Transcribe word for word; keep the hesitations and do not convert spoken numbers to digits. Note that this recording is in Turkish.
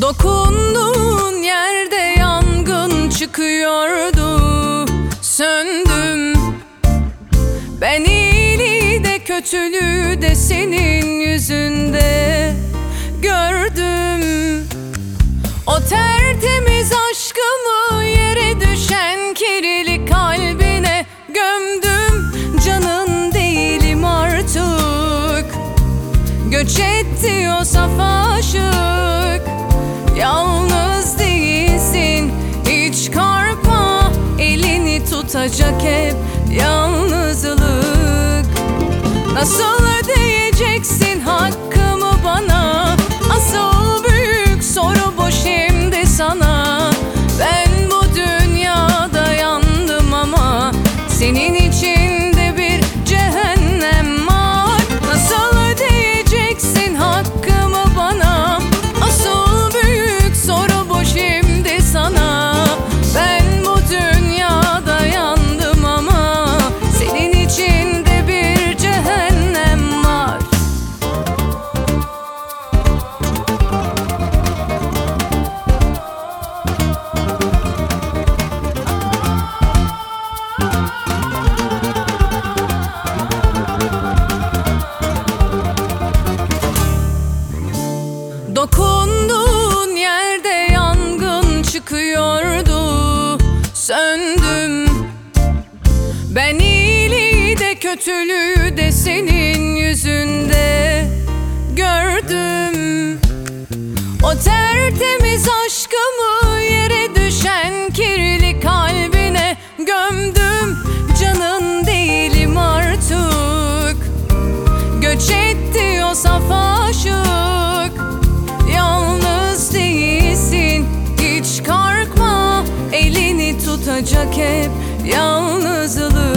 Dokunduğun yerde yangın çıkıyordu, söndüm. Ben iyiliği de kötülüğü de senin yüzünde gördüm. O tertemiz aşkımı yere düşen kirli kalbine gömdüm. Canın değilim artık, göç etti o saf aşık. Yalnız değilsin, hiç korkma, elini tutacak hep yalnızlık. Nasıl ödeyeceksin hakkımı bana? Asıl büyük soru bu şimdi sana. Ben bu dünyada yandım ama senin içinde bir cehennem var. Nasıl ödeyeceksin hakkımı bana? Asıl büyük soru bu şimdi sana. Ben bu dünyada yandım ama senin içinde bir cehennem var. Dokunduğun yerde yangın çıkıyordu, söndüm. Ben iyiliği de kötülüğü de senin yüzünde gördüm. O tertemiz aşkımı yere düşen kirli kalbine gömdüm. Canın değilim artık, göç etti o saf aşık. Yalnız değilsin, hiç korkma, elini tutacak hep yalnızlık.